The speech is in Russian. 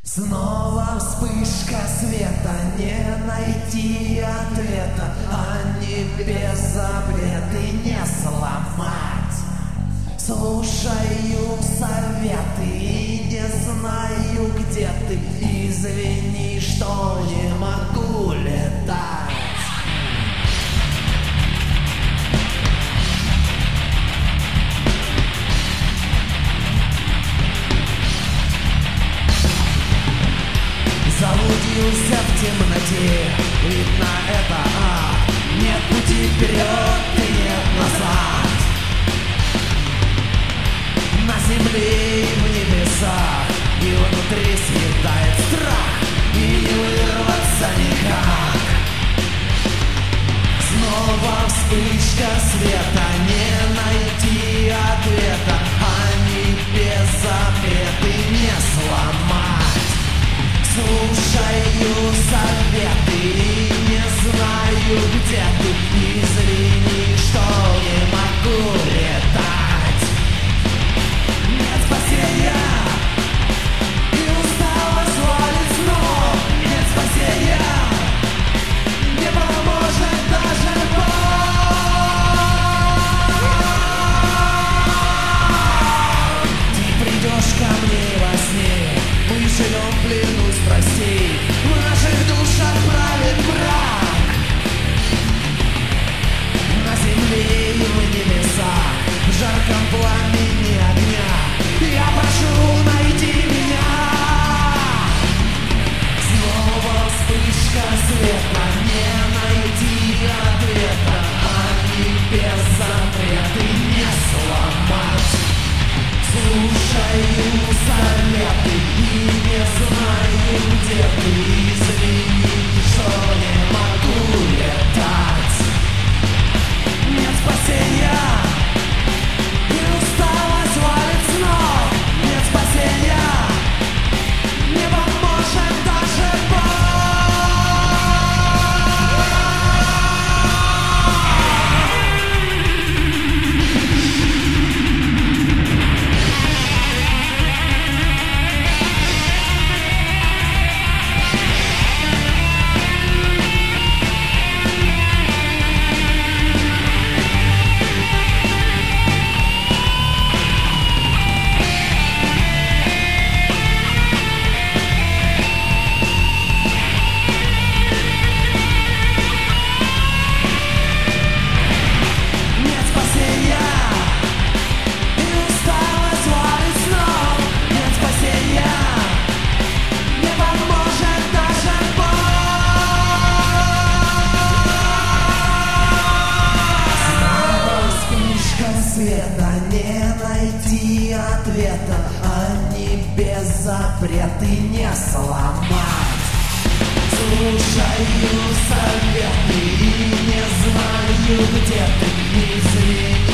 Снова вспышка света, не найти ответа, они без запреты не сломать. Слушаю советы и не знаю, где ты. Извини, что не могу летать. Заблудился в темноте, видно это ад. Нет пути вперед и нет назад. На земле и в небесах, и внутри светает страх, и не вырваться никак. Снова вспышка света, не найти ответа, они без запреты не сломать. Слушаю советы и не знаю, где ты. Извини, что не могу летать. Нет спасения, и усталость валит с ног. Нет спасения, не поможет даже Бог. Ты придешь ко мне во сне, мы живем в плену страстей, в наших душах правит брак. На земле и в небесах, в жарком пламени огня, я прошу, найди меня. Снова вспышка света, не найти ответа, они без запрета не сломать. Слушаю советы и не знаю, где ты. Извини, что не могу летать. Нет спасения, и усталость валит с ног. Нет спасения, не поможет даже Бог. Не найти ответа, они без запрета не сломать. Слушаю советы и не знаю, где ты. Извини.